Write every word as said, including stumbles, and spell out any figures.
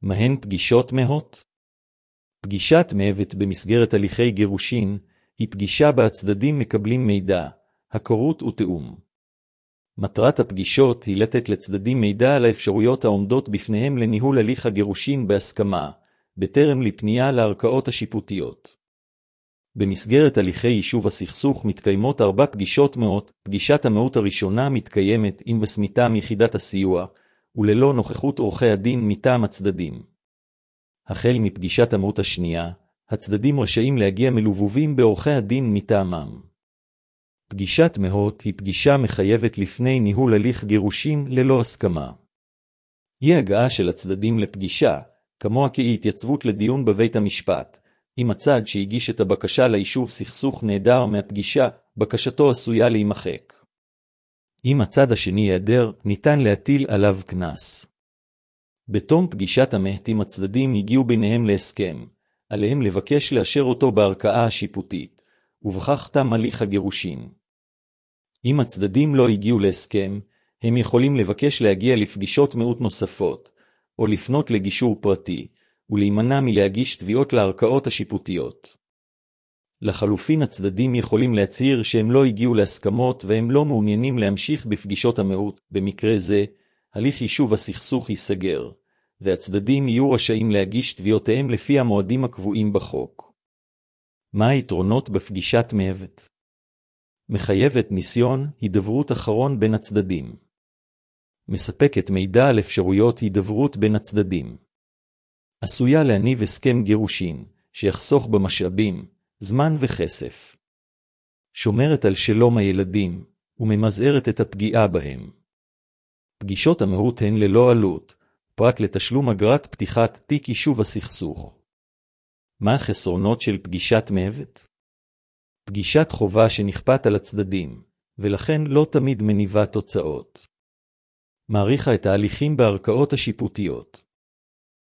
מהן פגישות מהות? פגישת מהות במסגרת הליכי גירושין היא פגישה בה הצדדים מקבלים מידע, הכרות ותאום. מטרת הפגישות היא לתת לצדדים מידע על האפשרויות העומדות בפניהם לניהול הליך הגירושין בהסכמה, בטרם לפנייה לערכאות השיפוטיות. במסגרת הליכי יישוב הסכסוך מתקיימות ארבע פגישות מהות. פגישת המהות הראשונה מתקיימת עם בסמיתה מיחידת הסיוע, וללא נוכחות עורכי הדין מטעם הצדדים. החל מפגישת המהות השנייה, הצדדים רשאים להגיע מלוובים בעורכי הדין מטעמם. פגישת מהות היא פגישה מחייבת לפני ניהול הליך גירושין ללא הסכמה. היא הגעה של הצדדים לפגישה, כמוה כהתייצבות לדיון בבית המשפט, אם הצד שהגיש את הבקשה ליישוב סכסוך נעדר מהפגישה, בקשתו עשויה להימחק. אם הצד השני יעדר, ניתן להטיל עליו קנס. בתום פגישת המהות אם הצדדים הגיעו ביניהם להסכם, עליהם לבקש לאשר אותו בערכאה השיפוטית, ובכך תם הליך הגירושין. אם הצדדים לא הגיעו להסכם, הם יכולים לבקש להגיע לפגישות מהות נוספות, או לפנות לגישור פרטי, ולהימנע מלהגיש תביעות לערכאות השיפוטיות. לחלופין הצדדים יכולים להצהיר שהם לא הגיעו להסכמות והם לא מעוניינים להמשיך בפגישות המהות. במקרה זה, הליך יישוב הסכסוך ייסגר, והצדדים יהיו רשאים להגיש תביעותיהם לפי המועדים הקבועים בחוק. מה היתרונות בפגישת מהות? מחייבת ניסיון הידברות אחרון בין הצדדים. מספקת מידע על אפשרויות הידברות בין הצדדים. עשויה להניב הסכם גירושין, שיחסוך במשאבים, זמן וכסף. שומרת על שלום הילדים, וממזערת את הפגיעה בהם. פגישות המהות הן ללא עלות, פרט לתשלום אגרת פתיחת תיק יישוב הסכסוך. מה החסרונות של פגישת מהות? פגישת חובה שנכפת על הצדדים, ולכן לא תמיד מניבה תוצאות. מעריכה את ההליכים בערכאות השיפוטיות.